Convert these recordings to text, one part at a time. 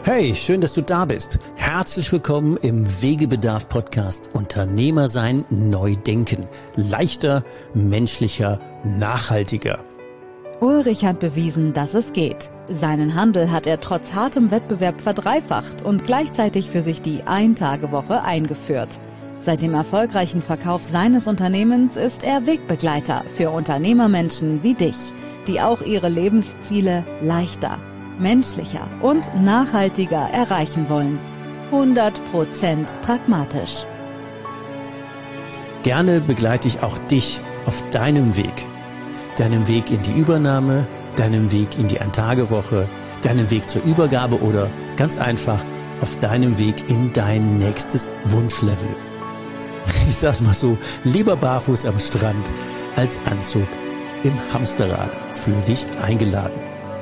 Hey, schön, dass du da bist. Herzlich willkommen im Wegebedarf-Podcast Unternehmer sein, neu denken. Leichter, menschlicher, nachhaltiger. Ulrich hat bewiesen, dass es geht. Seinen Handel hat er trotz hartem Wettbewerb verdreifacht und gleichzeitig für sich die Ein-Tage-Woche eingeführt. Seit dem erfolgreichen Verkauf seines Unternehmens ist er Wegbegleiter für Unternehmermenschen wie dich, die auch ihre Lebensziele leichter, menschlicher und nachhaltiger erreichen wollen. 100% pragmatisch. Gerne begleite ich auch dich auf deinem Weg. Deinem Weg in die Übernahme, deinem Weg in die Ein-Tage-Woche, deinem Weg zur Übergabe oder ganz einfach auf deinem Weg in dein nächstes Wunschlevel. Ich sag's mal so, lieber barfuß am Strand als Anzug im Hamsterrad. Fühl dich eingeladen.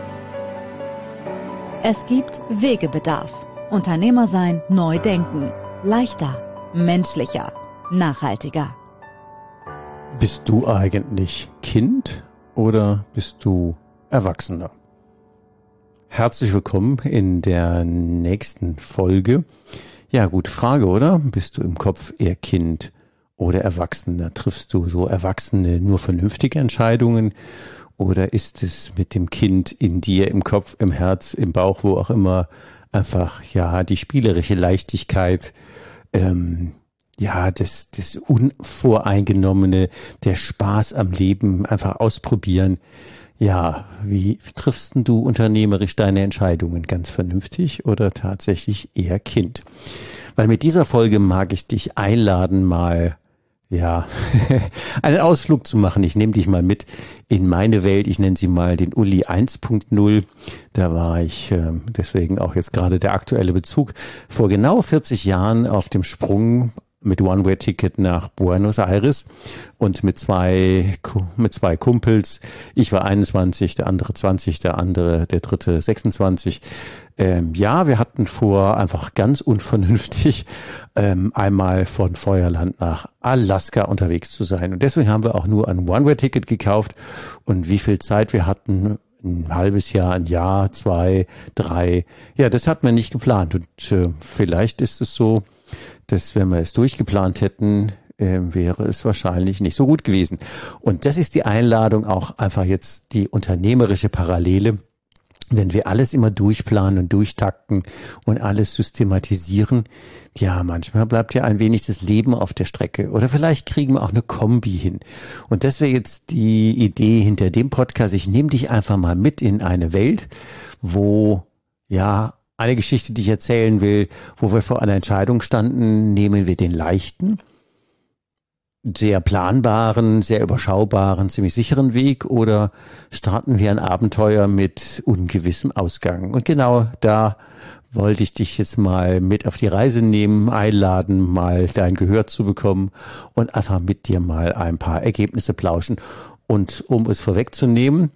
Es gibt Wegebedarf. Unternehmer sein, neu denken. Leichter, menschlicher, nachhaltiger. Bist du eigentlich Kind oder bist du Erwachsener? Herzlich willkommen in der nächsten Folge. Ja, gute Frage, oder? Bist du im Kopf eher Kind oder Erwachsener? Triffst du so Erwachsene nur vernünftige Entscheidungen? Oder ist es mit dem Kind in dir, im Kopf, im Herz, im Bauch, wo auch immer, einfach, ja, die spielerische Leichtigkeit, das Unvoreingenommene, der Spaß am Leben, einfach ausprobieren. Ja, wie triffst denn du unternehmerisch deine Entscheidungen? Ganz vernünftig oder tatsächlich eher Kind? Weil mit dieser Folge mag ich dich einladen, mal einen Ausflug zu machen. Ich nehme dich mal mit in meine Welt. Ich nenne sie mal den Uli 1.0. Da war ich, deswegen auch jetzt gerade der aktuelle Bezug, vor genau 40 Jahren auf dem Sprung mit One-Way-Ticket nach Buenos Aires und mit zwei Kumpels. Ich war 21, der andere 20, der dritte 26. Wir hatten vor, einfach ganz unvernünftig einmal von Feuerland nach Alaska unterwegs zu sein. Und deswegen haben wir auch nur ein One-Way-Ticket gekauft. Und wie viel Zeit wir hatten, ein halbes Jahr, ein Jahr, 2, 3. Ja, das hat man nicht geplant. Und vielleicht ist es so, dass wenn wir es durchgeplant hätten, wäre es wahrscheinlich nicht so gut gewesen. Und das ist die Einladung, auch einfach jetzt die unternehmerische Parallele. Wenn wir alles immer durchplanen und durchtakten und alles systematisieren, ja, manchmal bleibt ja ein wenig das Leben auf der Strecke. Oder vielleicht kriegen wir auch eine Kombi hin. Und das wäre jetzt die Idee hinter dem Podcast. Ich nehme dich einfach mal mit in eine Welt, wo, ja, eine Geschichte, die ich erzählen will, wo wir vor einer Entscheidung standen, nehmen wir den leichten, sehr planbaren, sehr überschaubaren, ziemlich sicheren Weg oder starten wir ein Abenteuer mit ungewissem Ausgang? Und genau da wollte ich dich jetzt mal mit auf die Reise nehmen, einladen, mal dein Gehör zu bekommen und einfach mit dir mal ein paar Ergebnisse plauschen. Und um es vorwegzunehmen,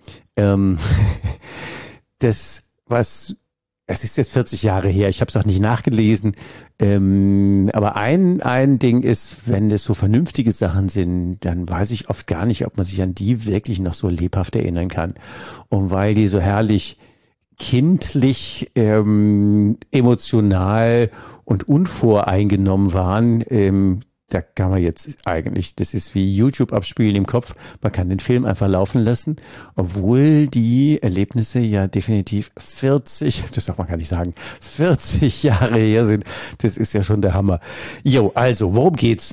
es ist jetzt 40 Jahre her, ich habe es auch nicht nachgelesen, aber ein Ding ist, wenn es so vernünftige Sachen sind, dann weiß ich oft gar nicht, ob man sich an die wirklich noch so lebhaft erinnern kann. Und weil die so herrlich kindlich, emotional und unvoreingenommen waren, da kann man jetzt eigentlich, das ist wie YouTube abspielen im Kopf, man kann den Film einfach laufen lassen, obwohl die Erlebnisse ja definitiv 40 Jahre her sind. Das ist ja schon der Hammer. Jo, also, worum geht's?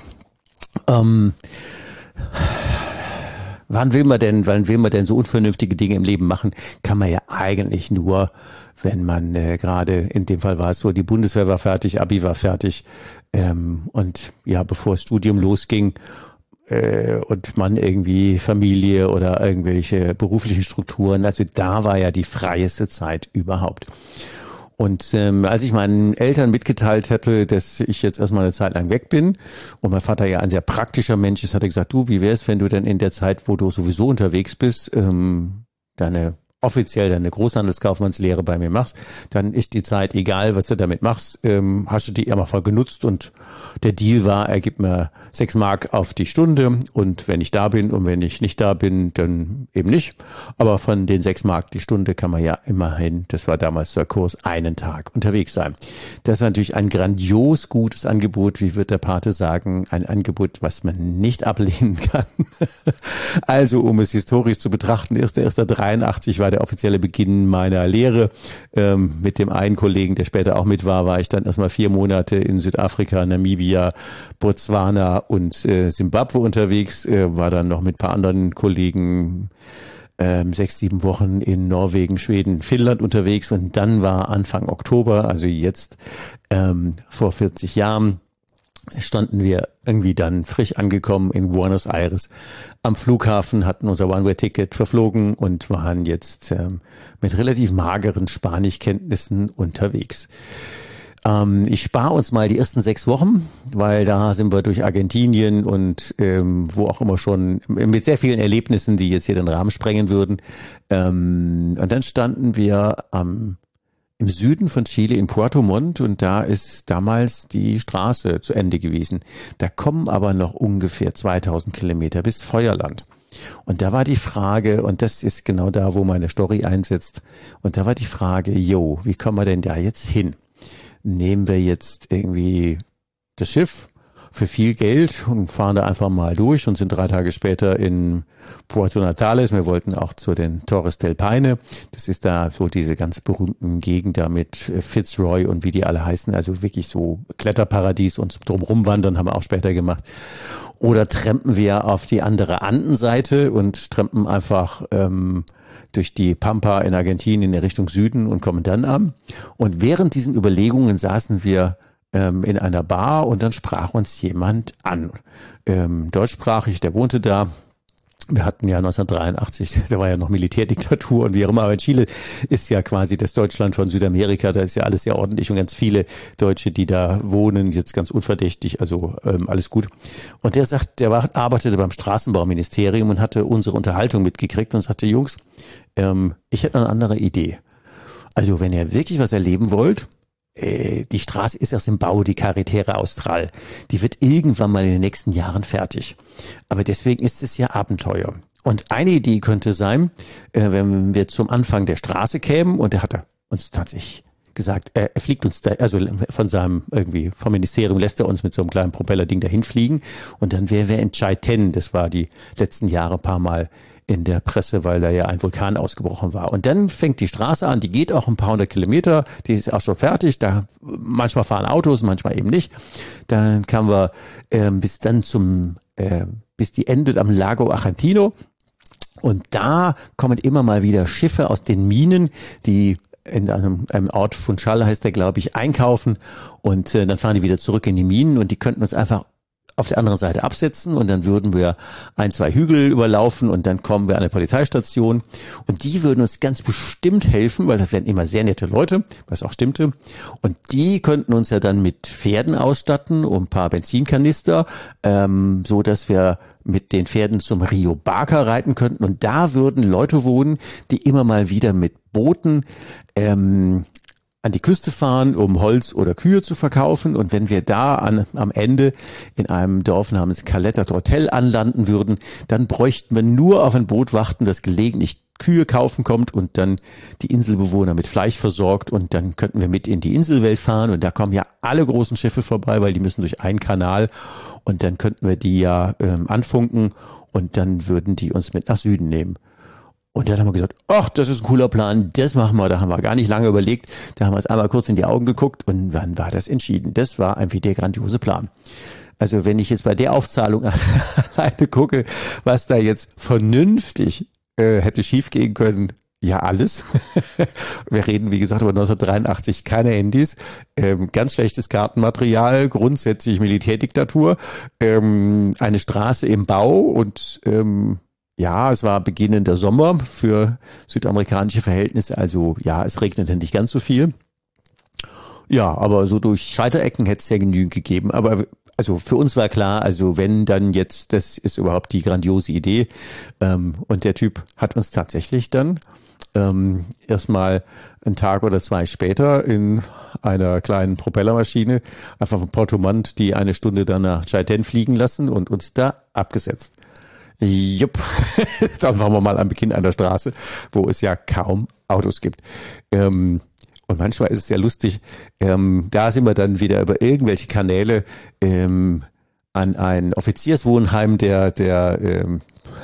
Wann will man denn so unvernünftige Dinge im Leben machen? Kann man ja eigentlich nur, wenn man gerade, in dem Fall war es so, die Bundeswehr war fertig, Abi war fertig und ja, bevor das Studium losging und man irgendwie Familie oder irgendwelche beruflichen Strukturen, also da war ja die freieste Zeit überhaupt. Und als ich meinen Eltern mitgeteilt hatte, dass ich jetzt erstmal eine Zeit lang weg bin und mein Vater ja ein sehr praktischer Mensch ist, hat er gesagt, du, wie wär's, wenn du denn in der Zeit, wo du sowieso unterwegs bist, deine offiziell deine Großhandelskaufmannslehre bei mir machst, dann ist die Zeit egal, was du damit machst, hast du die immer voll genutzt und der Deal war, er gibt mir 6 Mark auf die Stunde und wenn ich da bin und wenn ich nicht da bin, dann eben nicht. Aber von den 6 Mark die Stunde kann man ja immerhin, das war damals der Kurs, einen Tag unterwegs sein. Das war natürlich ein grandios gutes Angebot, wie wird der Pate sagen, ein Angebot, was man nicht ablehnen kann. Also, um es historisch zu betrachten, 1.1.83 war der offizielle Beginn meiner Lehre. Mit dem einen Kollegen, der später auch mit war ich dann erstmal 4 Monate in Südafrika, Namibia, Botswana und Zimbabwe unterwegs, war dann noch mit ein paar anderen Kollegen 6, 7 Wochen in Norwegen, Schweden, Finnland unterwegs und dann war Anfang Oktober, also jetzt vor 40 Jahren, standen wir irgendwie dann frisch angekommen in Buenos Aires am Flughafen, hatten unser One-Way-Ticket verflogen und waren jetzt mit relativ mageren Spanischkenntnissen unterwegs. Ich spare uns mal die ersten 6 Wochen, weil da sind wir durch Argentinien und wo auch immer schon mit sehr vielen Erlebnissen, die jetzt hier den Rahmen sprengen würden. Und dann standen wir im Süden von Chile in Puerto Montt und da ist damals die Straße zu Ende gewesen. Da kommen aber noch ungefähr 2000 Kilometer bis Feuerland. Und da war die Frage, und das ist genau da, wo meine Story einsetzt, und da war die Frage, wie kommen wir denn da jetzt hin? Nehmen wir jetzt irgendwie das Schiff für viel Geld und fahren da einfach mal durch und sind 3 Tage später in Puerto Natales. Wir wollten auch zu den Torres del Paine. Das ist da so diese ganz berühmten Gegend da mit Fitzroy und wie die alle heißen. Also wirklich so Kletterparadies und drumherum wandern haben wir auch später gemacht. Oder trampen wir auf die andere Andenseite und trampen einfach durch die Pampa in Argentinien in Richtung Süden und kommen dann an. Und während diesen Überlegungen saßen wir in einer Bar und dann sprach uns jemand an. Deutschsprachig, der wohnte da. Wir hatten ja 1983, da war ja noch Militärdiktatur und wie auch immer, aber in Chile ist ja quasi das Deutschland von Südamerika, da ist ja alles sehr ordentlich und ganz viele Deutsche, die da wohnen, jetzt ganz unverdächtig, also alles gut. Und der sagt, arbeitete beim Straßenbauministerium und hatte unsere Unterhaltung mitgekriegt und sagte, Jungs, ich hätte eine andere Idee. Also wenn ihr wirklich was erleben wollt, die Straße ist erst im Bau, die Carretera Austral. Die wird irgendwann mal in den nächsten Jahren fertig. Aber deswegen ist es ja Abenteuer. Und eine Idee könnte sein, wenn wir zum Anfang der Straße kämen, und der hatte uns tatsächlich gesagt, er fliegt uns da, also vom Ministerium lässt er uns mit so einem kleinen Propellerding dahin fliegen. Und dann wären wir in Chaiten. Das war die letzten Jahre ein paar Mal in der Presse, weil da ja ein Vulkan ausgebrochen war. Und dann fängt die Straße an, die geht auch ein paar 100 Kilometer, die ist auch schon fertig, da manchmal fahren Autos, manchmal eben nicht. Dann kamen wir bis die endet am Lago Argentino und da kommen immer mal wieder Schiffe aus den Minen, die in einem Ort, Funchal heißt der, glaube ich, einkaufen und dann fahren die wieder zurück in die Minen und die könnten uns einfach auf der anderen Seite absetzen und dann würden wir 1, 2 Hügel überlaufen und dann kommen wir an eine Polizeistation und die würden uns ganz bestimmt helfen, weil das wären immer sehr nette Leute, was auch stimmte, und die könnten uns ja dann mit Pferden ausstatten und ein paar Benzinkanister, so dass wir mit den Pferden zum Rio Baca reiten könnten und da würden Leute wohnen, die immer mal wieder mit Booten an die Küste fahren, um Holz oder Kühe zu verkaufen. Und wenn wir da am Ende in einem Dorf namens Caleta Hotel anlanden würden, dann bräuchten wir nur auf ein Boot warten, das gelegentlich Kühe kaufen kommt und dann die Inselbewohner mit Fleisch versorgt und dann könnten wir mit in die Inselwelt fahren und da kommen ja alle großen Schiffe vorbei, weil die müssen durch einen Kanal und dann könnten wir die ja anfunken und dann würden die uns mit nach Süden nehmen. Und dann haben wir gesagt, ach, das ist ein cooler Plan, das machen wir. Da haben wir gar nicht lange überlegt. Da haben wir uns einmal kurz in die Augen geguckt und dann war das entschieden. Das war einfach der grandiose Plan. Also wenn ich jetzt bei der Aufzahlung alleine gucke, was da jetzt vernünftig hätte schiefgehen können, ja alles. Wir reden, wie gesagt, über 1983, keine Handys, ganz schlechtes Kartenmaterial, grundsätzlich Militärdiktatur, eine Straße im Bau und ja, es war beginnender Sommer für südamerikanische Verhältnisse, also ja, es regnete nicht ganz so viel. Ja, aber so durch Scheiterecken hätte es ja genügend gegeben. Aber also für uns war klar, also wenn dann jetzt, das ist überhaupt die grandiose Idee. Und der Typ hat uns tatsächlich dann erstmal einen Tag oder zwei später in einer kleinen Propellermaschine einfach von Portomont die eine Stunde dann nach Chaiten fliegen lassen und uns da abgesetzt. Jupp, dann waren wir mal am Beginn einer Straße, wo es ja kaum Autos gibt. Und manchmal ist es sehr lustig, da sind wir dann wieder über irgendwelche Kanäle an ein Offizierswohnheim der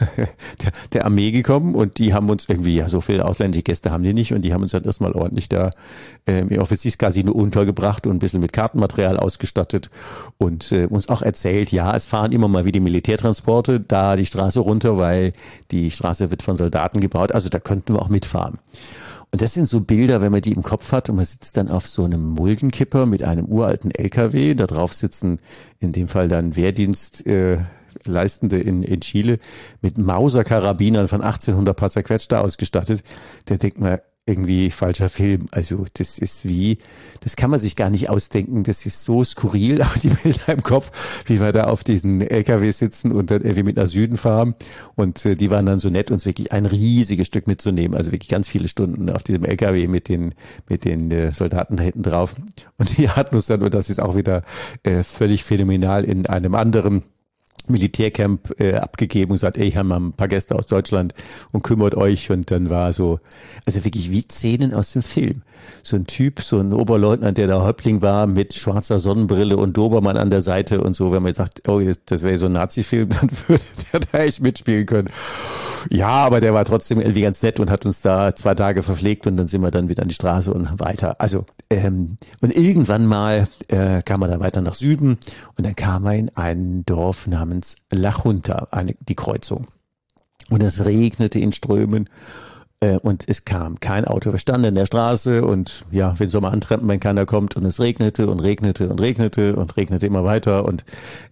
Armee gekommen und die haben uns irgendwie, ja, so viele ausländische Gäste haben die nicht und die haben uns dann erstmal ordentlich da im Offizierscasino untergebracht und ein bisschen mit Kartenmaterial ausgestattet und uns auch erzählt, ja, es fahren immer mal wieder Militärtransporte da die Straße runter, weil die Straße wird von Soldaten gebaut, also da könnten wir auch mitfahren. Und das sind so Bilder, wenn man die im Kopf hat und man sitzt dann auf so einem Muldenkipper mit einem uralten LKW, da drauf sitzen in dem Fall dann Wehrdienst Leistende in Chile mit Mauser-Karabinern von 1800 paar zerquetscht da ausgestattet. Da denkt man irgendwie falscher Film. Also das kann man sich gar nicht ausdenken. Das ist so skurril, auch die Bilder im Kopf, wie wir da auf diesen LKW sitzen und dann irgendwie mit nach Süden fahren. Und die waren dann so nett, uns wirklich ein riesiges Stück mitzunehmen. Also wirklich ganz viele Stunden auf diesem LKW mit den Soldaten da hinten drauf. Und die hatten uns dann, und das ist auch wieder völlig phänomenal, in einem anderen Militärcamp abgegeben und gesagt, ey, ich habe mal ein paar Gäste aus Deutschland und kümmert euch. Und dann war so, also wirklich wie Szenen aus dem Film. So ein Typ, so ein Oberleutnant, der da Häuptling war mit schwarzer Sonnenbrille und Dobermann an der Seite und so. Wenn man sagt, oh, das wäre so ein Nazi-Film, dann würde der da echt mitspielen können. Ja, aber der war trotzdem irgendwie ganz nett und hat uns da 2 Tage verpflegt und dann sind wir dann wieder an die Straße und weiter. Also, und irgendwann mal kam man dann weiter nach Süden und dann kam er in ein Dorf namens La Junta, die Kreuzung. Und es regnete in Strömen und es kam kein Auto. Wir standen in der Straße und ja, wen soll man antreffen, wenn keiner kommt? Und es regnete und regnete und regnete und regnete immer weiter und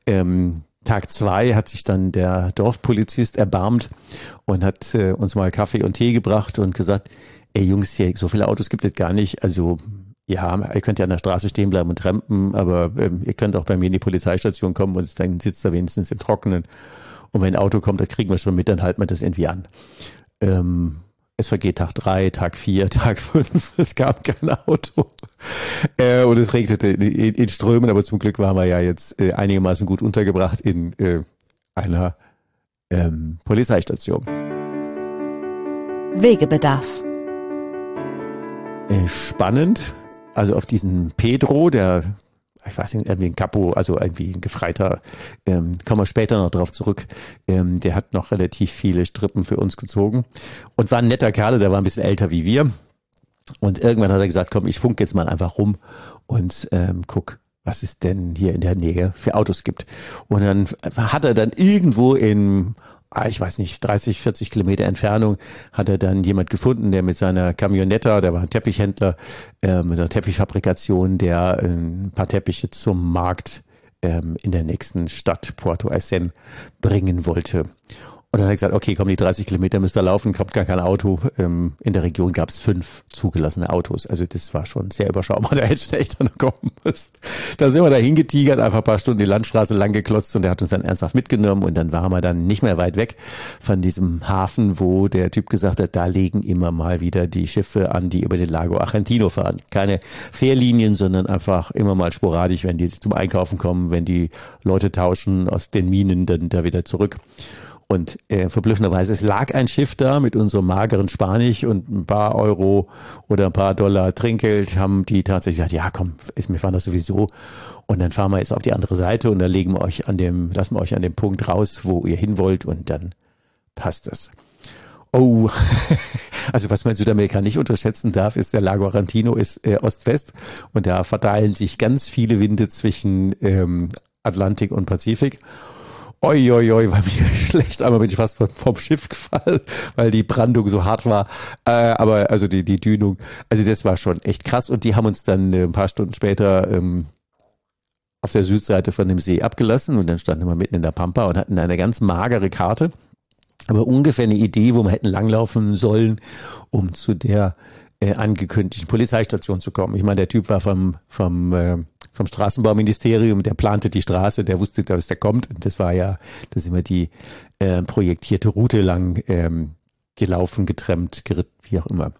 Tag 2 hat sich dann der Dorfpolizist erbarmt und hat uns mal Kaffee und Tee gebracht und gesagt, ey Jungs, hier, so viele Autos gibt es gar nicht, also ja, ihr könnt ja an der Straße stehen bleiben und trampen, aber ihr könnt auch bei mir in die Polizeistation kommen und dann sitzt da wenigstens im Trockenen. Und wenn ein Auto kommt, das kriegen wir schon mit, dann halten wir das irgendwie an. Es vergeht Tag 3, Tag 4, Tag 5, es gab kein Auto. Und es regnete in Strömen, aber zum Glück waren wir ja jetzt einigermaßen gut untergebracht in einer Polizeistation. Wegebedarf. Spannend. Also auf diesen Pedro, der, ich weiß nicht, irgendwie ein Capo, also irgendwie ein Gefreiter, kommen wir später noch drauf zurück, der hat noch relativ viele Strippen für uns gezogen und war ein netter Kerl, der war ein bisschen älter wie wir und irgendwann hat er gesagt, komm, ich funk jetzt mal einfach rum und guck, was es denn hier in der Nähe für Autos gibt. Und dann hat er dann irgendwo in, ich weiß nicht, 30, 40 Kilometer Entfernung hat er dann jemand gefunden, der mit seiner Camionetta, der war ein Teppichhändler, mit einer Teppichfabrikation, der ein paar Teppiche zum Markt in der nächsten Stadt Puerto Aysén bringen wollte. Und dann hat er gesagt, okay, komm, die 30 Kilometer müsst ihr laufen, kommt gar kein Auto. In der Region gab es 5 zugelassene Autos. Also das war schon sehr überschaubar. Da hätte ich echt noch kommen müssen. Da sind wir da hingetigert, einfach ein paar Stunden die Landstraße lang geklotzt und der hat uns dann ernsthaft mitgenommen und dann waren wir dann nicht mehr weit weg von diesem Hafen, wo der Typ gesagt hat, da legen immer mal wieder die Schiffe an, die über den Lago Argentino fahren. Keine Fährlinien, sondern einfach immer mal sporadisch, wenn die zum Einkaufen kommen, wenn die Leute tauschen aus den Minen, dann da wieder zurück. Und verblüffenderweise, es lag ein Schiff da mit unserem mageren Spanisch und ein paar Euro oder ein paar Dollar Trinkgeld, haben die tatsächlich gesagt, ja komm, wir fahren das sowieso. Und dann fahren wir jetzt auf die andere Seite und dann lassen wir euch an dem Punkt raus, wo ihr hin wollt und dann passt es. Oh, also was man in Südamerika nicht unterschätzen darf, ist, der Lago Argentino ist Ost-West und da verteilen sich ganz viele Winde zwischen Atlantik und Pazifik. War mir schlecht. Einmal bin ich fast vom Schiff gefallen, weil die Brandung so hart war. Aber also die Dünung, also das war schon echt krass. Und die haben uns dann ein paar Stunden später auf der Südseite von dem See abgelassen und dann standen wir mitten in der Pampa und hatten eine ganz magere Karte, aber ungefähr eine Idee, wo wir hätten langlaufen sollen, um zu der angekündigten Polizeistation zu kommen. Ich meine, der Typ war vom Straßenbauministerium, der plante die Straße, der wusste, dass der kommt. Und das war ja, da sind wir die projektierte Route lang gelaufen, getrennt, geritten, wie auch immer.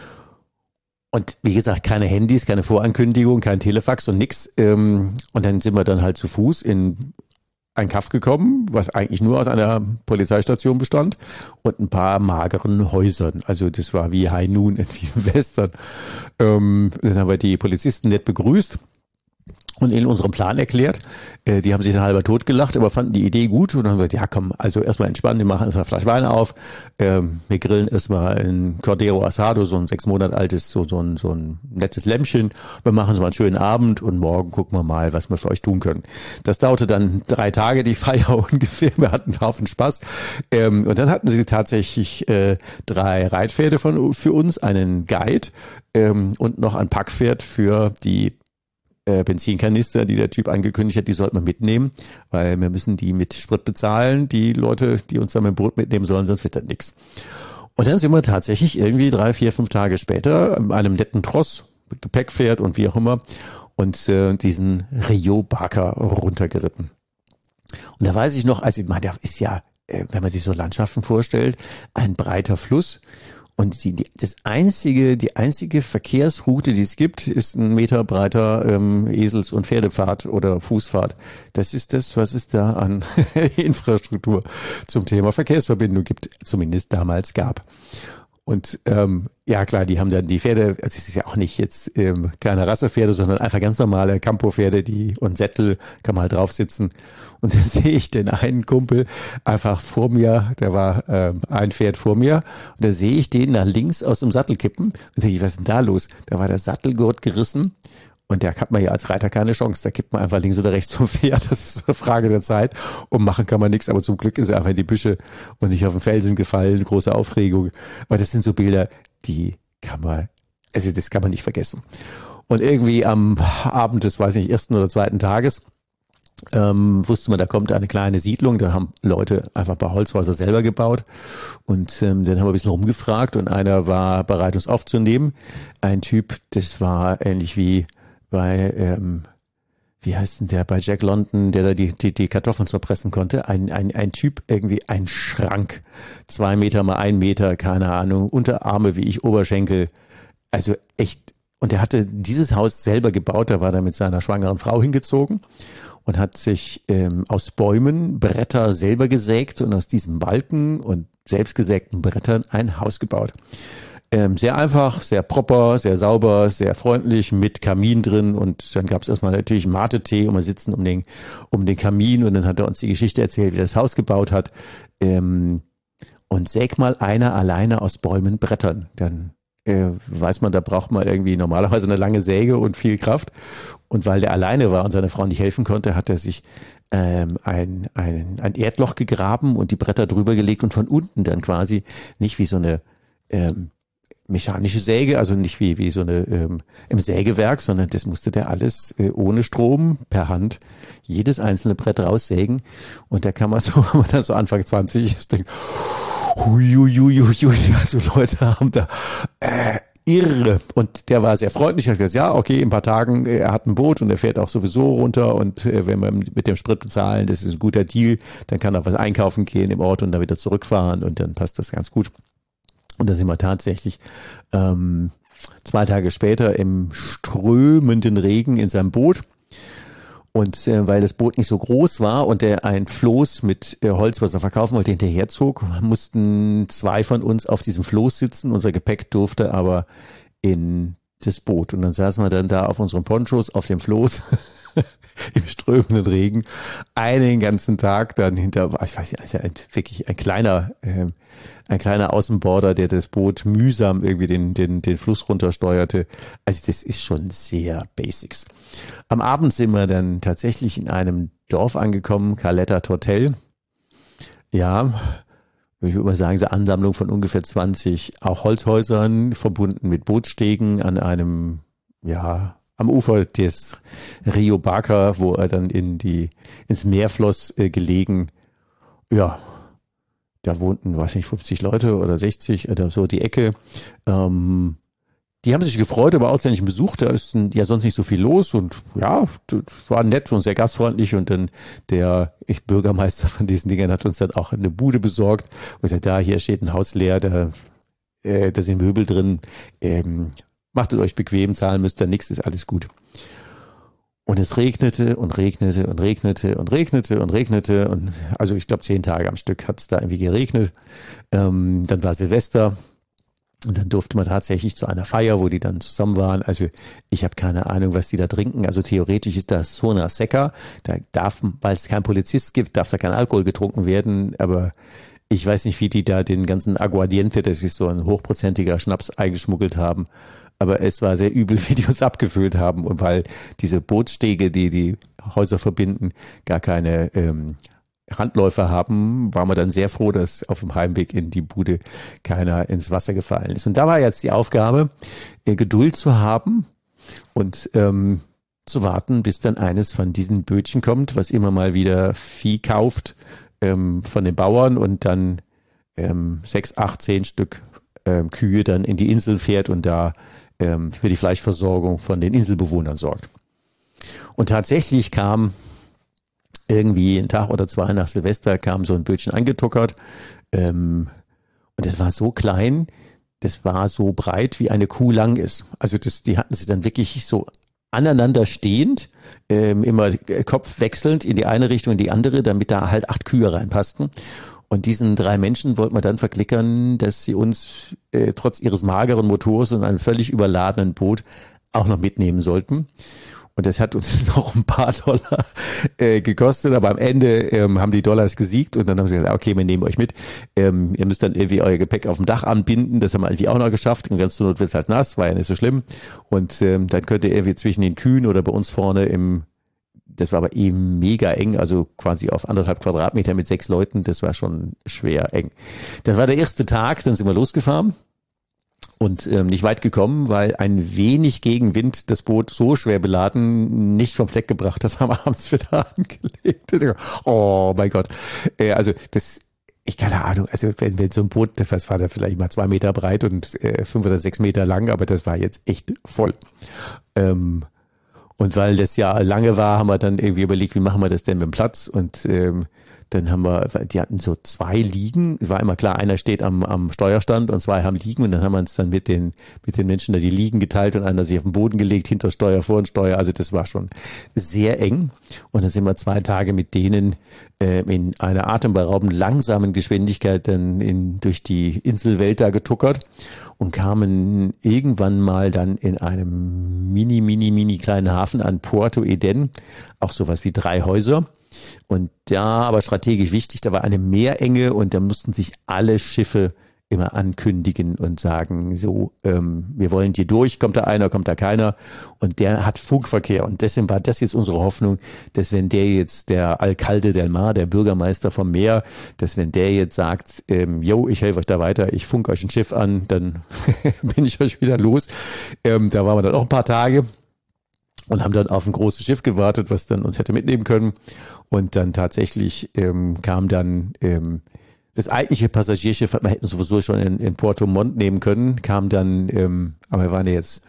Und wie gesagt, keine Handys, keine Vorankündigung, kein Telefax und nix. Und dann sind wir dann halt zu Fuß in ein Kaff gekommen, was eigentlich nur aus einer Polizeistation bestand und ein paar mageren Häusern. Also das war wie High Noon in diesem Western. Dann haben wir die Polizisten nett begrüßt und ihnen unseren Plan erklärt. Die haben sich dann halber tot gelacht, aber fanden die Idee gut. Und dann haben wir gesagt, ja komm, also erstmal entspannen, wir machen erstmal eine Flasche Wein auf. Wir grillen erstmal ein Cordero Asado, so ein 6 Monate altes, so ein nettes Lämmchen. Wir machen so mal einen schönen Abend und morgen gucken wir mal, was wir für euch tun können. Das dauerte dann 3 Tage, die Feier ungefähr. Wir hatten einen Haufen Spaß. Und dann hatten sie tatsächlich 3 Reitpferde für uns, einen Guide und noch ein Packpferd für die Benzinkanister, die der Typ angekündigt hat, die sollten wir mitnehmen, weil wir müssen die mit Sprit bezahlen, die Leute, die uns dann mit dem Boot mitnehmen sollen, sonst wird das nichts. Und dann sind wir tatsächlich irgendwie 3, 4, 5 Tage später an einem netten Tross mit Gepäckpferd und wie auch immer und diesen Rio Barca runtergeritten. Und da weiß ich noch, also ich meine, der ist ja, wenn man sich so Landschaften vorstellt, ein breiter Fluss. Und die einzige Verkehrsroute, die es gibt, ist 1 Meter breiter Esels- und Pferdepfad oder Fußpfad. Das ist das, was es da an Infrastruktur zum Thema Verkehrsverbindung gibt, zumindest damals gab. Und ja klar, die haben dann die Pferde, also es ist ja auch nicht jetzt keine Rassepferde, sondern einfach ganz normale Campo-Pferde, und Sättel kann man halt drauf sitzen. Und dann sehe ich den einen Kumpel einfach vor mir, der war ein Pferd vor mir, und da sehe ich den nach links aus dem Sattel kippen. Und denke ich, was ist denn da los? Da war der Sattelgurt gerissen. Und da hat man ja als Reiter keine Chance. Da kippt man einfach links oder rechts vom Pferd. Das ist so eine Frage der Zeit. Und machen kann man nichts. Aber zum Glück ist er einfach in die Büsche und nicht auf den Felsen gefallen. Große Aufregung. Aber das sind so Bilder, das kann man nicht vergessen. Und irgendwie am Abend des, weiß nicht, 1. oder 2. Tages wusste man, da kommt eine kleine Siedlung. Da haben Leute einfach ein paar Holzhäuser selber gebaut. Und dann haben wir ein bisschen rumgefragt. Und einer war bereit, uns aufzunehmen. Ein Typ, das war ähnlich wie bei, wie heißt denn der, bei Jack London, der da die Kartoffeln zerpressen konnte. Ein Typ, irgendwie ein Schrank. 2 Meter mal 1 Meter, keine Ahnung, Unterarme wie ich, Oberschenkel. Also echt. Und er hatte dieses Haus selber gebaut, da war er mit seiner schwangeren Frau hingezogen und hat sich aus Bäumen Bretter selber gesägt und aus diesen Balken und selbstgesägten Brettern ein Haus gebaut. Sehr einfach, sehr proper, sehr sauber, sehr freundlich, mit Kamin drin, und dann gab es erstmal natürlich Mate-Tee und wir sitzen um den Kamin, und dann hat er uns die Geschichte erzählt, wie er das Haus gebaut hat. Und säg mal einer alleine aus Bäumen Brettern, dann weiß man, da braucht man irgendwie normalerweise eine lange Säge und viel Kraft. Und weil der alleine war und seine Frau nicht helfen konnte, hat er sich ein Erdloch gegraben und die Bretter drüber gelegt und von unten dann quasi nicht wie so eine mechanische Säge, also nicht wie so eine im Sägewerk, sondern das musste der alles ohne Strom per Hand jedes einzelne Brett raussägen. Und da kann man so, wenn man dann so Anfang 20 ist, denkt, also Leute haben da irre. Und der war sehr freundlich, hat gesagt, ja, okay, in ein paar Tagen, er hat ein Boot und er fährt auch sowieso runter, und wenn wir mit dem Sprit bezahlen, das ist ein guter Deal, dann kann er was einkaufen gehen im Ort und dann wieder zurückfahren, und dann passt das ganz gut. Und da sind wir tatsächlich 2 Tage später im strömenden Regen in seinem Boot. Und weil das Boot nicht so groß war und der ein Floß mit Holz, was er verkaufen wollte, hinterherzog, mussten 2 von uns auf diesem Floß sitzen. Unser Gepäck durfte aber in das Boot. Und dann saßen wir dann da auf unseren Ponchos auf dem Floß im strömenden Regen einen ganzen Tag dann hinter, ich weiß nicht, also wirklich ein kleiner Außenborder, der das Boot mühsam irgendwie den Fluss runtersteuerte. Also das ist schon sehr Basics. Am Abend sind wir dann tatsächlich in einem Dorf angekommen, Caleta Tortel. Ja, ich würde mal sagen, so Ansammlung von ungefähr 20 auch Holzhäusern, verbunden mit Bootsstegen an einem, ja, am Ufer des Rio Barca, wo er dann ins Meer floss, gelegen. Ja, da wohnten wahrscheinlich 50 Leute oder 60 oder so die Ecke. die haben sich gefreut über ausländischen Besuch, da ist ja sonst nicht so viel los und ja, war nett und sehr gastfreundlich und dann der Bürgermeister von diesen Dingern hat uns dann auch eine Bude besorgt und gesagt, da hier steht ein Haus leer, da sind Möbel drin, machtet euch bequem, zahlen müsst ihr nichts, ist alles gut. Und es regnete und regnete und regnete und regnete und regnete und also ich glaube 10 Tage am Stück hat es da irgendwie geregnet. Dann war Silvester und dann durfte man tatsächlich zu einer Feier, wo die dann zusammen waren. Also ich habe keine Ahnung, was die da trinken. Also theoretisch ist das Zona Seca. Da darf, weil es keinen Polizist gibt, darf da kein Alkohol getrunken werden. Aber ich weiß nicht, wie die da den ganzen Aguardiente, das ist so ein hochprozentiger Schnaps, eingeschmuggelt haben. Aber es war sehr übel, wie die uns abgefüllt haben. Und weil diese Bootsstege, die die Häuser verbinden, gar keine Handläufer haben, waren wir dann sehr froh, dass auf dem Heimweg in die Bude keiner ins Wasser gefallen ist. Und da war jetzt die Aufgabe, Geduld zu haben und zu warten, bis dann eines von diesen Bötchen kommt, was immer mal wieder Vieh kauft von den Bauern und dann 6, 8, 10 Stück Kühe dann in die Insel fährt und da für die Fleischversorgung von den Inselbewohnern sorgt. Und tatsächlich kam irgendwie einen Tag oder 2 nach Silvester kam so ein Bötchen angetuckert und das war so klein, das war so breit, wie eine Kuh lang ist. Also die hatten sie dann wirklich so aneinander stehend, immer Kopf wechselnd in die eine Richtung, in die andere, damit da halt 8 Kühe reinpassten. Und diesen 3 Menschen wollten wir dann verklickern, dass sie uns trotz ihres mageren Motors und einem völlig überladenen Boot auch noch mitnehmen sollten. Und das hat uns noch ein paar Dollar gekostet, aber am Ende haben die Dollars gesiegt und dann haben sie gesagt, okay, wir nehmen euch mit. Ihr müsst dann irgendwie euer Gepäck auf dem Dach anbinden, das haben wir irgendwie auch noch geschafft. Und ganz zur Not wird es halt nass, war ja nicht so schlimm. Und dann könnt ihr irgendwie zwischen den Kühen oder bei uns vorne das war aber eben mega eng, also quasi auf 1,5 Quadratmeter mit 6 Leuten, das war schon schwer eng. Das war der erste Tag, dann sind wir losgefahren. Und nicht weit gekommen, weil ein wenig Gegenwind das Boot so schwer beladen nicht vom Fleck gebracht hat, haben wir abends wieder angelegt. Oh mein Gott. Ich keine Ahnung, also wenn so ein Boot, das war da vielleicht mal 2 Meter breit und 5 oder 6 Meter lang, aber das war jetzt echt voll. Und weil das ja lange war, haben wir dann irgendwie überlegt, wie machen wir das denn mit dem Platz? Und dann die hatten so 2 Liegen. Es war immer klar, einer steht am Steuerstand und 2 haben Liegen. Und dann haben wir uns dann mit den Menschen da die Liegen geteilt und einer sich auf den Boden gelegt, hinter Steuer, vor und Steuer. Also das war schon sehr eng. Und dann sind wir 2 Tage mit denen in einer atemberaubend langsamen Geschwindigkeit dann durch die Inselwelt da getuckert und kamen irgendwann mal dann in einem mini kleinen Hafen an Puerto Eden. Auch sowas wie 3 Häuser. Und ja, aber strategisch wichtig, da war eine Meerenge und da mussten sich alle Schiffe immer ankündigen und sagen, so, wir wollen hier durch, kommt da einer, kommt da keiner. Und der hat Funkverkehr. Und deswegen war das jetzt unsere Hoffnung, dass wenn der Alcalde del Mar, der Bürgermeister vom Meer, dass wenn der jetzt sagt, ich helfe euch da weiter, ich funke euch ein Schiff an, dann bin ich euch wieder los. Da waren wir dann auch ein paar Tage. Und haben dann auf ein großes Schiff gewartet, was dann uns hätte mitnehmen können. Und dann tatsächlich kam dann das eigentliche Passagierschiff, wir hätten sowieso schon in Puerto Montt nehmen können, kam dann, aber wir waren ja jetzt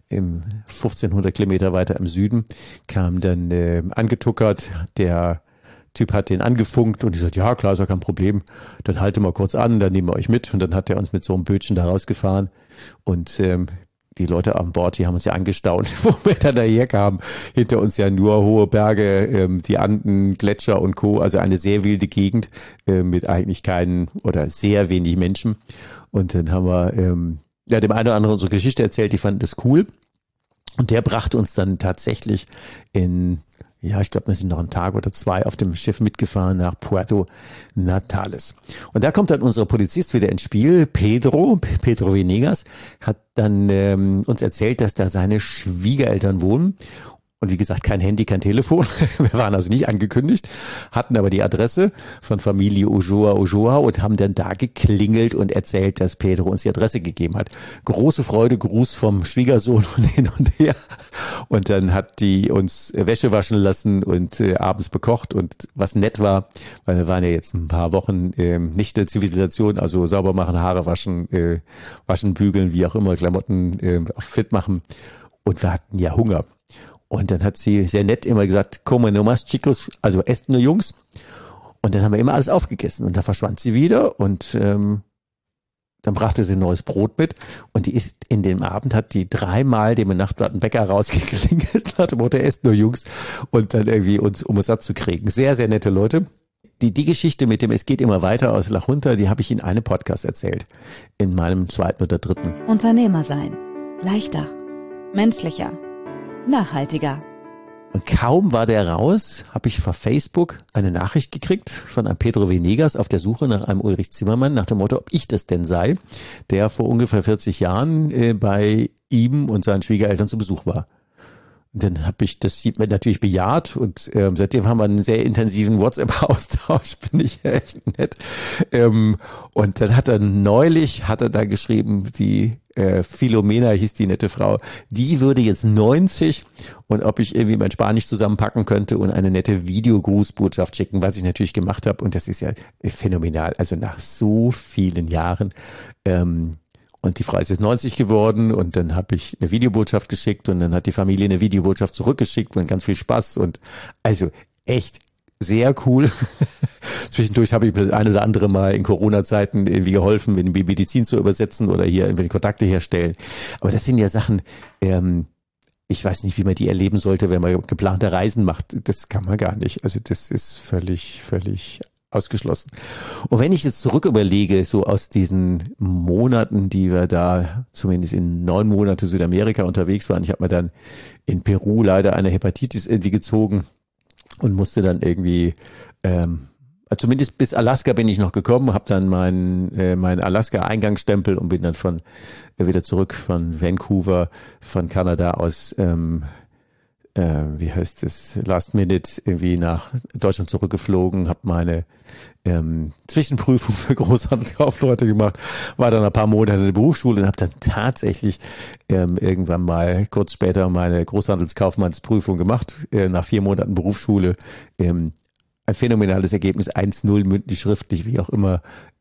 1500 Kilometer weiter im Süden, kam dann angetuckert, der Typ hat den angefunkt und ich sagte, ja klar, ist ja kein Problem, dann halte mal kurz an, dann nehmen wir euch mit. Und dann hat er uns mit so einem Bötchen da rausgefahren und die Leute an Bord, die haben uns ja angestaunt, wo wir dann daher kamen. Hinter uns ja nur hohe Berge, die Anden, Gletscher und Co. Also eine sehr wilde Gegend mit eigentlich keinen oder sehr wenig Menschen. Und dann haben wir dem einen oder anderen unsere Geschichte erzählt, die fanden das cool. Und der brachte uns dann tatsächlich ich glaube, wir sind noch einen Tag oder 2 auf dem Schiff mitgefahren nach Puerto Natales. Und da kommt dann unser Polizist wieder ins Spiel, Pedro Venegas, hat dann uns erzählt, dass da seine Schwiegereltern wohnen. Und wie gesagt, kein Handy, kein Telefon. Wir waren also nicht angekündigt, hatten aber die Adresse von Familie Ojoa und haben dann da geklingelt und erzählt, dass Pedro uns die Adresse gegeben hat. Große Freude, Gruß vom Schwiegersohn und hin und her. Und dann hat die uns Wäsche waschen lassen und abends bekocht. Und was nett war, weil wir waren ja jetzt ein paar Wochen nicht in der Zivilisation, also sauber machen, Haare waschen, waschen, bügeln, wie auch immer, Klamotten fit machen. Und wir hatten ja Hunger. Und dann hat sie sehr nett immer gesagt, come nomás chicos, also esst nur Jungs. Und dann haben wir immer alles aufgegessen. Und da verschwand sie wieder und dann brachte sie ein neues Brot mit. Und die ist in dem Abend, hat die 3-mal dem Nachtblatt einen Bäcker rausgeklingelt, hat Mutter, esst nur Jungs. Und dann irgendwie uns, um es satt zu kriegen. Sehr, sehr nette Leute. Die Geschichte mit dem Es geht immer weiter aus La Junta, die habe ich in einem Podcast erzählt. In meinem 2. oder 3. Unternehmer sein. Leichter. Menschlicher. Nachhaltiger. Und kaum war der raus, habe ich vor Facebook eine Nachricht gekriegt von einem Pedro Venegas auf der Suche nach einem Ulrich Zimmermann, nach dem Motto, ob ich das denn sei, der vor ungefähr 40 Jahren bei ihm und seinen Schwiegereltern zu Besuch war. Und dann habe ich das natürlich bejaht und seitdem haben wir einen sehr intensiven WhatsApp-Austausch, finde ich echt nett. Und dann hat er da geschrieben, die Philomena hieß die nette Frau, die würde jetzt 90 und ob ich irgendwie mein Spanisch zusammenpacken könnte und eine nette Videogrußbotschaft schicken, was ich natürlich gemacht habe. Und das ist ja phänomenal, also nach so vielen Jahren. Und die Frau ist jetzt 90 geworden und dann habe ich eine Videobotschaft geschickt und dann hat die Familie eine Videobotschaft zurückgeschickt und ganz viel Spaß und also echt sehr cool. Zwischendurch habe ich das ein oder andere Mal in Corona-Zeiten irgendwie geholfen, in die Medizin zu übersetzen oder hier irgendwelche Kontakte herstellen. Aber das sind ja Sachen, ich weiß nicht, wie man die erleben sollte, wenn man geplante Reisen macht. Das kann man gar nicht. Also das ist völlig ausgeschlossen. Und wenn ich jetzt zurück überlege, so aus diesen Monaten, die wir da zumindest in 9 Monate Südamerika unterwegs waren, ich habe mir dann in Peru leider eine Hepatitis irgendwie gezogen und musste dann irgendwie, zumindest bis Alaska bin ich noch gekommen, habe dann mein Alaska-Eingangsstempel und bin dann wieder zurück von Vancouver, von Kanada aus Last Minute irgendwie nach Deutschland zurückgeflogen, habe meine Zwischenprüfung für Großhandelskaufleute gemacht, war dann ein paar Monate in der Berufsschule und habe dann tatsächlich irgendwann mal kurz später meine Großhandelskaufmannsprüfung gemacht, nach 4 Monaten Berufsschule. Ein phänomenales Ergebnis, 1-0, mündlich, schriftlich, wie auch immer.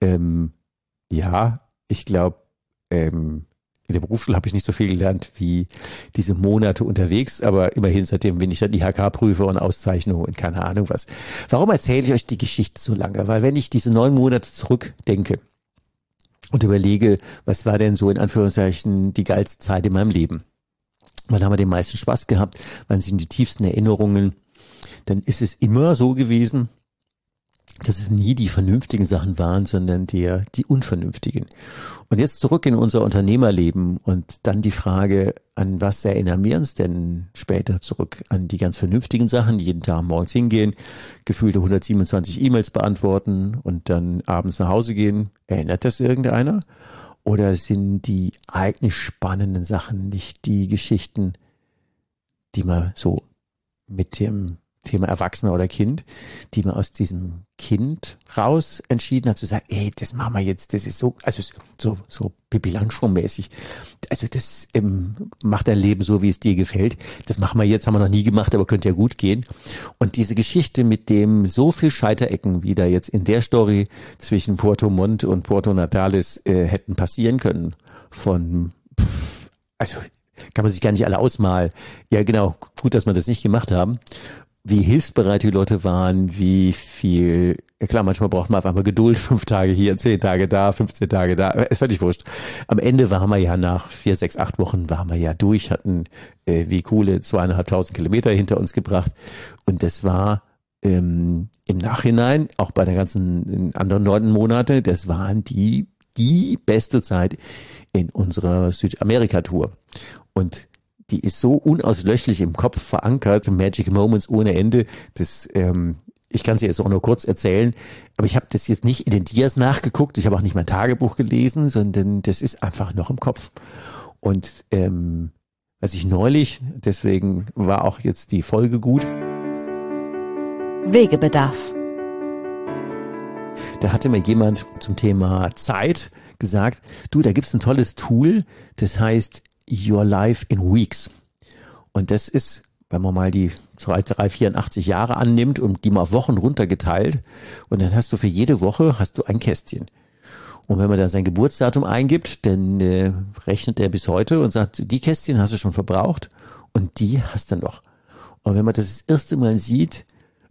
Ich glaube, in der Berufsschule habe ich nicht so viel gelernt wie diese Monate unterwegs, aber immerhin seitdem bin ich dann IHK-Prüfer und Auszeichnung und keine Ahnung was. Warum erzähle ich euch die Geschichte so lange? Weil wenn ich diese 9 Monate zurückdenke und überlege, was war denn so in Anführungszeichen die geilste Zeit in meinem Leben? Wann haben wir den meisten Spaß gehabt? Wann sind die tiefsten Erinnerungen? Dann ist es immer so gewesen, dass es nie die vernünftigen Sachen waren, sondern die unvernünftigen. Und jetzt zurück in unser Unternehmerleben und dann die Frage, an was erinnern wir uns denn später zurück? An die ganz vernünftigen Sachen, jeden Tag morgens hingehen, gefühlte 127 E-Mails beantworten und dann abends nach Hause gehen. Erinnert das irgendeiner? Oder sind die eigentlich spannenden Sachen nicht die Geschichten, die man so mit dem Thema Erwachsener oder Kind, die man aus diesem Kind raus entschieden hat, zu sagen, das machen wir jetzt, das ist so, also so Pippi Langstrumpf-mäßig. Also das macht dein Leben so, wie es dir gefällt. Das machen wir jetzt, haben wir noch nie gemacht, aber könnte ja gut gehen. Und diese Geschichte mit dem so viel Scheiterecken, wie da jetzt in der Story zwischen Puerto Montt und Puerto Natales hätten passieren können, also kann man sich gar nicht alle ausmalen. Ja genau, gut, dass wir das nicht gemacht haben. Wie hilfsbereit die Leute waren, wie viel, ja klar, manchmal braucht man einfach mal Geduld, 5 Tage hier, 10 Tage da, 15 Tage da, ist völlig wurscht. Am Ende waren wir ja nach 4, 6, 8 Wochen waren wir ja durch, hatten wie coole 2.500 Kilometer hinter uns gebracht und das war im Nachhinein, auch bei der ganzen anderen 9 Monate, das waren die beste Zeit in unserer Südamerika-Tour und die ist so unauslöschlich im Kopf verankert, Magic Moments ohne Ende. Das, ich kann es jetzt auch nur kurz erzählen, aber ich habe das jetzt nicht in den Dias nachgeguckt, ich habe auch nicht mein Tagebuch gelesen, sondern das ist einfach noch im Kopf. Und als ich neulich, deswegen war auch jetzt die Folge gut. Wegebedarf. Da hatte mir jemand zum Thema Zeit gesagt, du, da gibt's ein tolles Tool, das heißt Your Life in Weeks. Und das ist, wenn man mal die 384 Jahre annimmt und die mal auf Wochen runtergeteilt, und dann hast du für jede Woche ein Kästchen. Und wenn man da sein Geburtsdatum eingibt, dann rechnet er bis heute und sagt, die Kästchen hast du schon verbraucht und die hast du noch. Und wenn man das erste Mal sieht,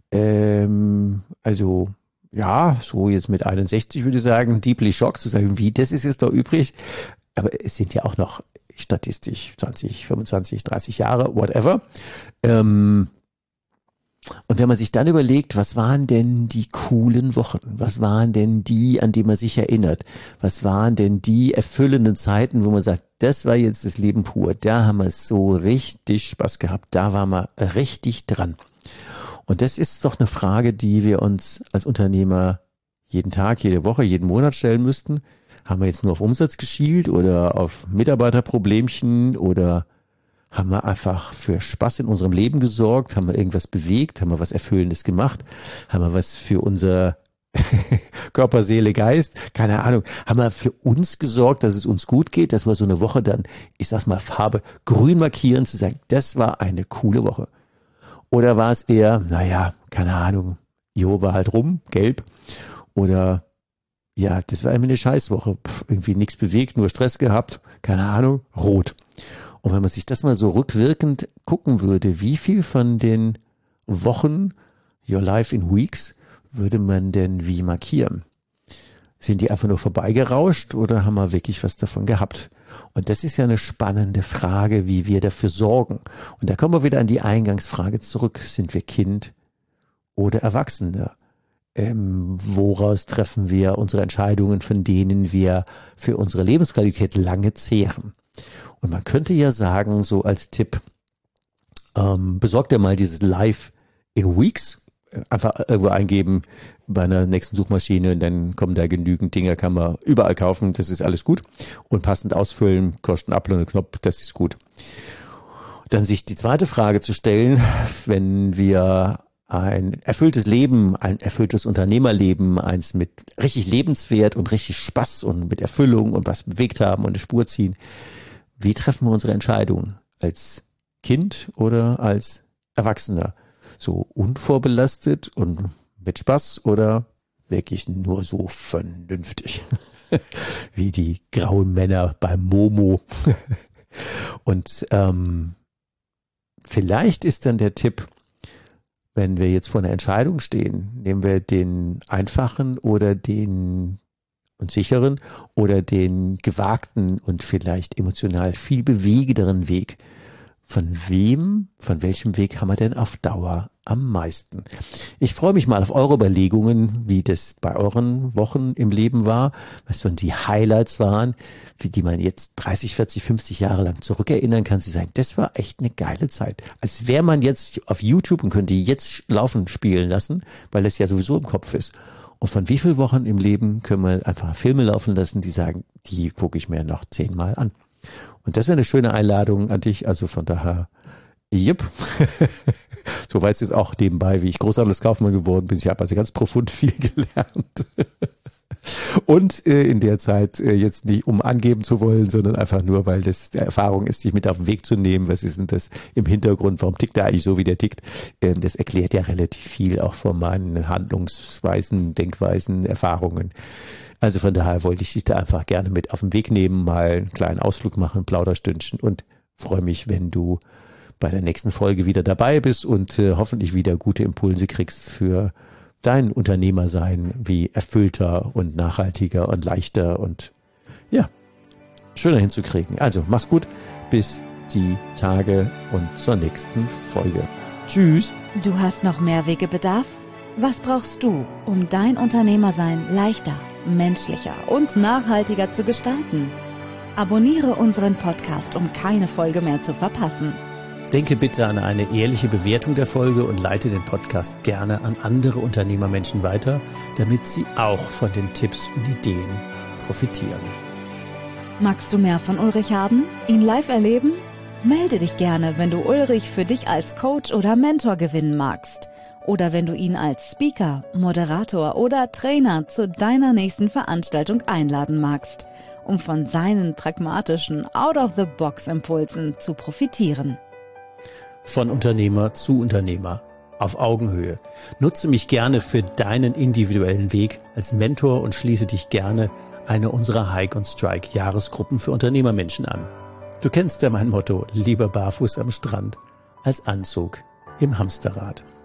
also ja, so jetzt mit 61 würde ich sagen, deeply shocked, zu sagen, wie, das ist jetzt da übrig. Aber es sind ja auch noch statistisch 20, 25, 30 Jahre, whatever. Und wenn man sich dann überlegt, was waren denn die coolen Wochen? Was waren denn die, an die man sich erinnert? Was waren denn die erfüllenden Zeiten, wo man sagt, das war jetzt das Leben pur. Da haben wir so richtig Spaß gehabt. Da waren wir richtig dran. Und das ist doch eine Frage, die wir uns als Unternehmer jeden Tag, jede Woche, jeden Monat stellen müssten. Haben wir jetzt nur auf Umsatz geschielt oder auf Mitarbeiterproblemchen oder haben wir einfach für Spaß in unserem Leben gesorgt? Haben wir irgendwas bewegt? Haben wir was Erfüllendes gemacht? Haben wir was für unser Körper, Seele, Geist? Keine Ahnung. Haben wir für uns gesorgt, dass es uns gut geht, dass wir so eine Woche dann, ich sag's mal, Farbe grün markieren, zu sagen, das war eine coole Woche. Oder war es eher, naja, keine Ahnung, jo, war halt rum, gelb. Oder, ja, das war irgendwie eine Scheißwoche. Irgendwie nichts bewegt, nur Stress gehabt, keine Ahnung, rot. Und wenn man sich das mal so rückwirkend gucken würde, wie viel von den Wochen, Your Life in Weeks, würde man denn wie markieren? Sind die einfach nur vorbeigerauscht oder haben wir wirklich was davon gehabt? Und das ist ja eine spannende Frage, wie wir dafür sorgen. Und da kommen wir wieder an die Eingangsfrage zurück. Sind wir Kind oder Erwachsene? Woraus treffen wir unsere Entscheidungen, von denen wir für unsere Lebensqualität lange zehren? Und man könnte ja sagen, so als Tipp, besorgt dir mal dieses Life in Weeks. Einfach irgendwo eingeben bei einer nächsten Suchmaschine und dann kommen da genügend Dinge, kann man überall kaufen, das ist alles gut. Und passend ausfüllen, kostet einen Apfel und einen Knopf, das ist gut. Dann sich die zweite Frage zu stellen, wenn wir ein erfülltes Leben, ein erfülltes Unternehmerleben, eins mit richtig Lebenswert und richtig Spaß und mit Erfüllung und was bewegt haben und eine Spur ziehen, wie treffen wir unsere Entscheidungen? Als Kind oder als Erwachsener? So unvorbelastet und mit Spaß oder wirklich nur so vernünftig? Wie die grauen Männer beim Momo. Und vielleicht ist dann der Tipp, wenn wir jetzt vor einer Entscheidung stehen, nehmen wir den einfachen oder den und sicheren oder den gewagten und vielleicht emotional viel bewegenderen Weg. Von welchem Weg haben wir denn auf Dauer am meisten? Ich freue mich mal auf eure Überlegungen, wie das bei euren Wochen im Leben war, was so die Highlights waren, für die man jetzt 30, 40, 50 Jahre lang zurückerinnern kann, zu sagen, das war echt eine geile Zeit. Als wäre man jetzt auf YouTube und könnte jetzt laufen spielen lassen, weil das ja sowieso im Kopf ist. Und von wie vielen Wochen im Leben können wir einfach Filme laufen lassen, die sagen, die gucke ich mir noch 10-mal an. Und das wäre eine schöne Einladung an dich, also von daher, jupp. So weißt du es auch nebenbei, wie ich Großhandelskaufmann geworden bin. Ich habe also ganz profund viel gelernt. Und in der Zeit jetzt nicht, um angeben zu wollen, sondern einfach nur, weil das der Erfahrung ist, dich mit auf den Weg zu nehmen. Was ist denn das im Hintergrund? Warum tickt der eigentlich so, wie der tickt? Das erklärt ja relativ viel auch von meinen Handlungsweisen, Denkweisen, Erfahrungen. Also von daher wollte ich dich da einfach gerne mit auf den Weg nehmen, mal einen kleinen Ausflug machen, Plauderstündchen und freue mich, wenn du bei der nächsten Folge wieder dabei bist und hoffentlich wieder gute Impulse kriegst für dein Unternehmersein, wie erfüllter und nachhaltiger und leichter und ja, schöner hinzukriegen. Also mach's gut, bis die Tage und zur nächsten Folge. Tschüss. Du hast noch mehr Wegebedarf? Was brauchst du, um dein Unternehmersein leichter, menschlicher und nachhaltiger zu gestalten? Abonniere unseren Podcast, um keine Folge mehr zu verpassen. Denke bitte an eine ehrliche Bewertung der Folge und leite den Podcast gerne an andere Unternehmermenschen weiter, damit sie auch von den Tipps und Ideen profitieren. Magst du mehr von Ulrich haben? Ihn live erleben? Melde dich gerne, wenn du Ulrich für dich als Coach oder Mentor gewinnen magst. Oder wenn du ihn als Speaker, Moderator oder Trainer zu deiner nächsten Veranstaltung einladen magst, um von seinen pragmatischen Out-of-the-Box-Impulsen zu profitieren. Von Unternehmer zu Unternehmer. Auf Augenhöhe. Nutze mich gerne für deinen individuellen Weg als Mentor und schließe dich gerne eine unserer Hike und Strike Jahresgruppen für Unternehmermenschen an. Du kennst ja mein Motto, lieber barfuß am Strand als Anzug im Hamsterrad.